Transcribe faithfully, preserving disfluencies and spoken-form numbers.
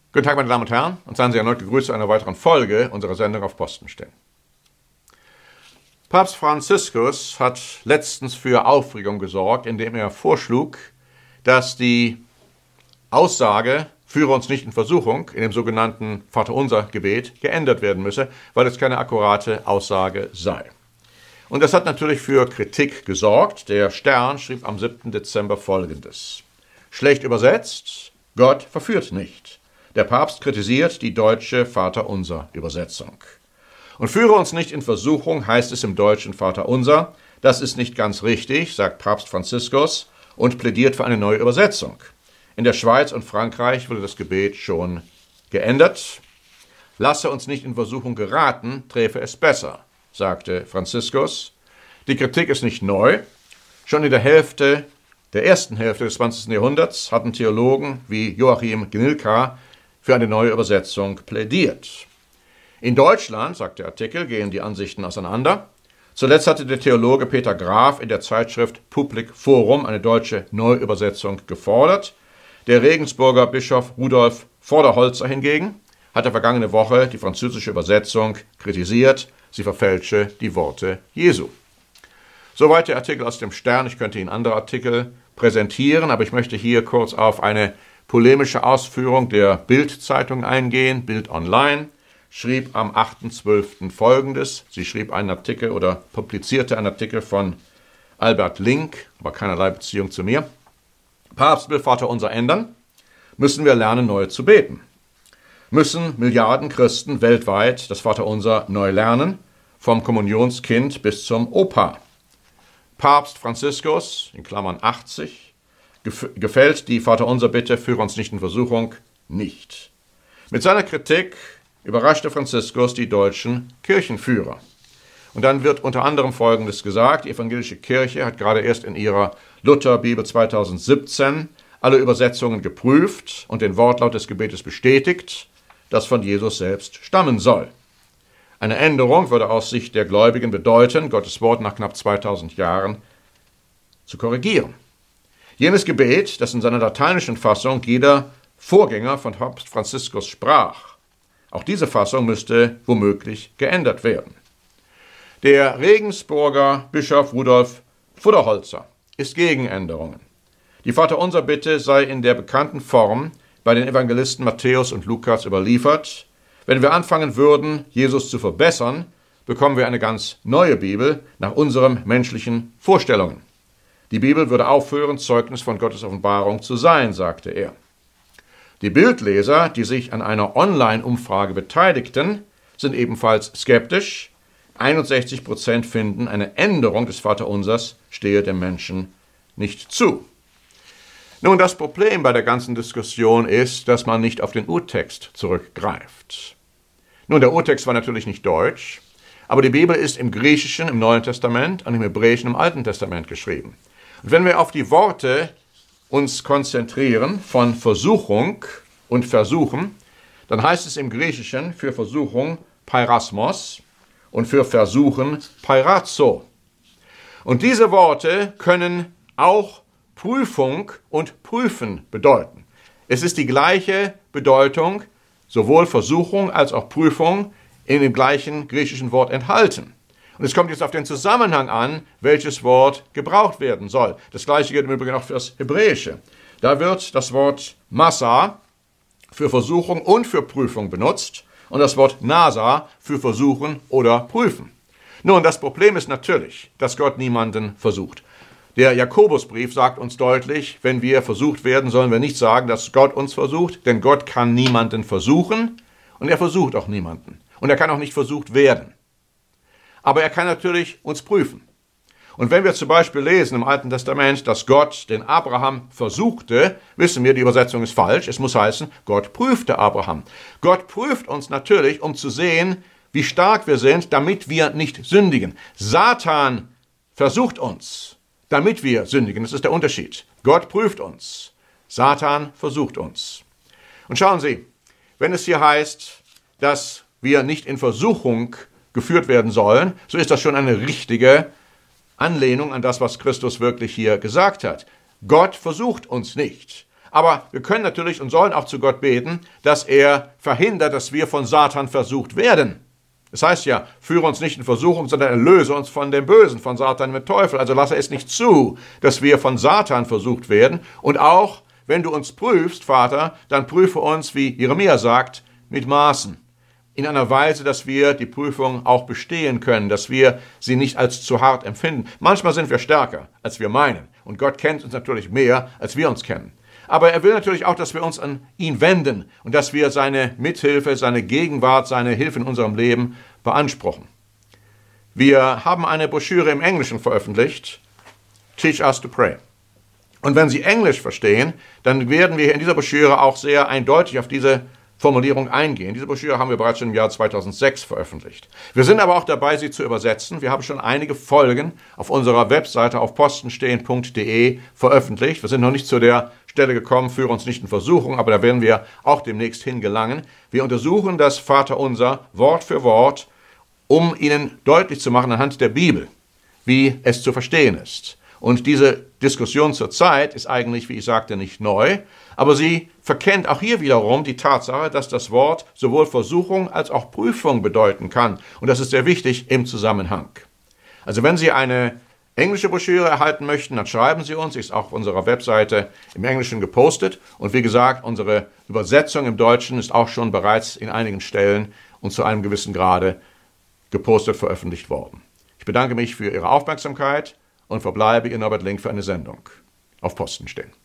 Guten Tag, meine Damen und Herren, und seien Sie erneut gegrüßt zu einer weiteren Folge unserer Sendung auf Posten stehen. Papst Franziskus hat letztens für Aufregung gesorgt, indem er vorschlug, dass die Aussage „Führe uns nicht in Versuchung" in dem sogenannten Vaterunser-Gebet geändert werden müsse, weil es keine akkurate Aussage sei. Und das hat natürlich für Kritik gesorgt. Der Stern schrieb am siebten Dezember Folgendes: Schlecht übersetzt: Gott verführt nicht. Der Papst kritisiert die deutsche Vaterunser-Übersetzung. Und führe uns nicht in Versuchung, heißt es im deutschen Vaterunser. Das ist nicht ganz richtig, sagt Papst Franziskus und plädiert für eine neue Übersetzung. In der Schweiz und Frankreich wurde das Gebet schon geändert. Lasse uns nicht in Versuchung geraten, träfe es besser, sagte Franziskus. Die Kritik ist nicht neu. Schon in der Hälfte, der ersten Hälfte des zwanzigsten Jahrhunderts hatten Theologen wie Joachim Gnilka für eine neue Übersetzung plädiert. In Deutschland, sagt der Artikel, gehen die Ansichten auseinander. Zuletzt hatte der Theologe Peter Graf in der Zeitschrift Public Forum eine deutsche Neuübersetzung gefordert. Der Regensburger Bischof Rudolf Vorderholzer hingegen hatte vergangene Woche die französische Übersetzung kritisiert, sie verfälsche die Worte Jesu. Soweit der Artikel aus dem Stern. Ich könnte Ihnen andere Artikel präsentieren, aber ich möchte hier kurz auf eine polemische Ausführung der Bild-Zeitung eingehen. Bild Online schrieb am achten zwölften folgendes. Sie schrieb einen Artikel oder publizierte einen Artikel von Albert Link, aber keinerlei Beziehung zu mir. Papst will Vaterunser ändern, müssen wir lernen, neu zu beten. Müssen Milliarden Christen weltweit das Vaterunser neu lernen, vom Kommunionskind bis zum Opa. Papst Franziskus, in Klammern achtzig, gefällt die Vaterunser-Bitte, führe uns nicht in Versuchung, nicht. Mit seiner Kritik überraschte Franziskus die deutschen Kirchenführer. Und dann wird unter anderem Folgendes gesagt: Die evangelische Kirche hat gerade erst in ihrer Lutherbibel zweitausendsiebzehn alle Übersetzungen geprüft und den Wortlaut des Gebetes bestätigt, das von Jesus selbst stammen soll. Eine Änderung würde aus Sicht der Gläubigen bedeuten, Gottes Wort nach knapp zweitausend Jahren zu korrigieren. Jenes Gebet, das in seiner lateinischen Fassung jeder Vorgänger von Papst Franziskus sprach, auch diese Fassung müsste womöglich geändert werden. Der Regensburger Bischof Rudolf Vorderholzer ist gegen Änderungen. Die Vaterunser-Bitte sei in der bekannten Form bei den Evangelisten Matthäus und Lukas überliefert. Wenn wir anfangen würden, Jesus zu verbessern, bekommen wir eine ganz neue Bibel nach unseren menschlichen Vorstellungen. Die Bibel würde aufhören, Zeugnis von Gottes Offenbarung zu sein, sagte er. Die Bildleser, die sich an einer Online-Umfrage beteiligten, sind ebenfalls skeptisch. einundsechzig Prozent finden, eine Änderung des Vaterunsers stehe dem Menschen nicht zu. Nun, das Problem bei der ganzen Diskussion ist, dass man nicht auf den Urtext zurückgreift. Nun, der Urtext war natürlich nicht deutsch, aber die Bibel ist im Griechischen im Neuen Testament und im Hebräischen im Alten Testament geschrieben. Und wenn wir auf die Worte uns konzentrieren von Versuchung und Versuchen, dann heißt es im Griechischen für Versuchung Peirasmos und für Versuchen Peirazo. Und diese Worte können auch Prüfung und Prüfen bedeuten. Es ist die gleiche Bedeutung, sowohl Versuchung als auch Prüfung, in dem gleichen griechischen Wort enthalten. Und es kommt jetzt auf den Zusammenhang an, welches Wort gebraucht werden soll. Das Gleiche gilt im Übrigen auch für das Hebräische. Da wird das Wort Massa für Versuchung und für Prüfung benutzt und das Wort Nasa für Versuchen oder Prüfen. Nun, das Problem ist natürlich, dass Gott niemanden versucht. Der Jakobusbrief sagt uns deutlich, wenn wir versucht werden, sollen wir nicht sagen, dass Gott uns versucht, denn Gott kann niemanden versuchen und er versucht auch niemanden. Und er kann auch nicht versucht werden. Aber er kann natürlich uns prüfen. Und wenn wir zum Beispiel lesen im Alten Testament, dass Gott den Abraham versuchte, wissen wir, die Übersetzung ist falsch. Es muss heißen, Gott prüfte Abraham. Gott prüft uns natürlich, um zu sehen, wie stark wir sind, damit wir nicht sündigen. Satan versucht uns, damit wir sündigen. Das ist der Unterschied. Gott prüft uns. Satan versucht uns. Und schauen Sie, wenn es hier heißt, dass wir nicht in Versuchung geführt werden sollen, so ist das schon eine richtige Anlehnung an das, was Christus wirklich hier gesagt hat. Gott versucht uns nicht. Aber wir können natürlich und sollen auch zu Gott beten, dass er verhindert, dass wir von Satan versucht werden. Das heißt ja, führe uns nicht in Versuchung, sondern erlöse uns von dem Bösen, von Satan mit Teufel. Also lasse es nicht zu, dass wir von Satan versucht werden. Und auch, wenn du uns prüfst, Vater, dann prüfe uns, wie Jeremia sagt, mit Maßen. In einer Weise, dass wir die Prüfung auch bestehen können, dass wir sie nicht als zu hart empfinden. Manchmal sind wir stärker, als wir meinen. Und Gott kennt uns natürlich mehr, als wir uns kennen. Aber er will natürlich auch, dass wir uns an ihn wenden und dass wir seine Mithilfe, seine Gegenwart, seine Hilfe in unserem Leben beanspruchen. Wir haben eine Broschüre im Englischen veröffentlicht, Teach Us to Pray. Und wenn Sie Englisch verstehen, dann werden wir in dieser Broschüre auch sehr eindeutig auf diese Formulierung eingehen. Diese Broschüre haben wir bereits schon im Jahr zweitausendsechs veröffentlicht. Wir sind aber auch dabei, sie zu übersetzen. Wir haben schon einige Folgen auf unserer Webseite auf postenstehen punkt de veröffentlicht. Wir sind noch nicht zu der Stelle gekommen, führe uns nicht in Versuchung, aber da werden wir auch demnächst hingelangen. Wir untersuchen das Vaterunser Wort für Wort, um Ihnen deutlich zu machen anhand der Bibel, wie es zu verstehen ist. Und diese Diskussion zur Zeit ist eigentlich, wie ich sagte, nicht neu, aber sie verkennt auch hier wiederum die Tatsache, dass das Wort sowohl Versuchung als auch Prüfung bedeuten kann. Und das ist sehr wichtig im Zusammenhang. Also wenn Sie eine englische Broschüre erhalten möchten, dann schreiben Sie uns. Sie ist auch auf unserer Webseite im Englischen gepostet. Und wie gesagt, unsere Übersetzung im Deutschen ist auch schon bereits in einigen Stellen und zu einem gewissen Grade gepostet, veröffentlicht worden. Ich bedanke mich für Ihre Aufmerksamkeit und verbleibe Ihr Norbert Link für eine Sendung auf Posten stehen.